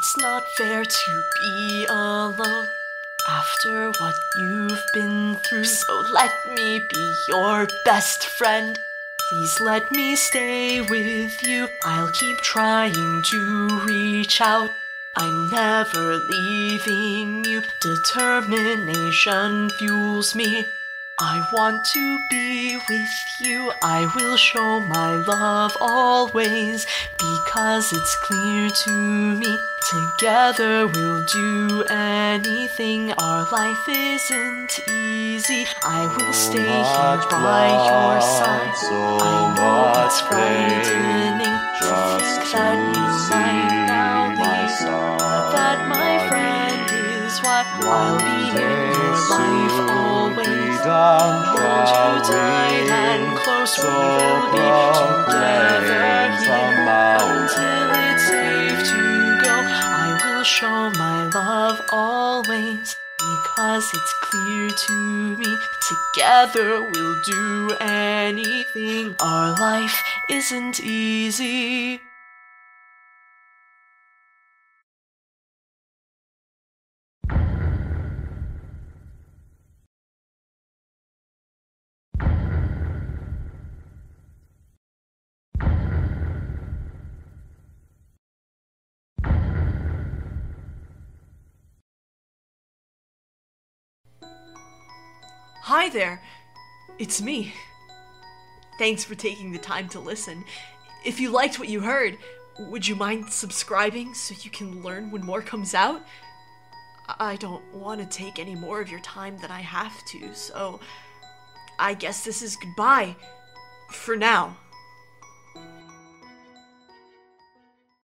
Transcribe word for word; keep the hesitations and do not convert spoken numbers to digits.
It's not fair to be alone after what you've been through. So let me be your best friend. Please let me stay with you. I'll keep trying to reach out. I'm never leaving you. Determination fuels me. I want to be with you. I will show my love always, because it's clear to me. Together we'll do anything. Our life isn't easy. I will stay here by your side. I know it's frightening to think that you might now leave, but that, my friend, is why I'll be in your life always. Hold you tight and close, we will be together here until it's safe to go. I will show my love always, because it's clear to me. Together we'll do anything. Our life isn't easy. Hi there, it's me. Thanks for taking the time to listen. If you liked what you heard, would you mind subscribing so you can learn when more comes out? I don't want to take any more of your time than I have to, so I guess this is goodbye for now.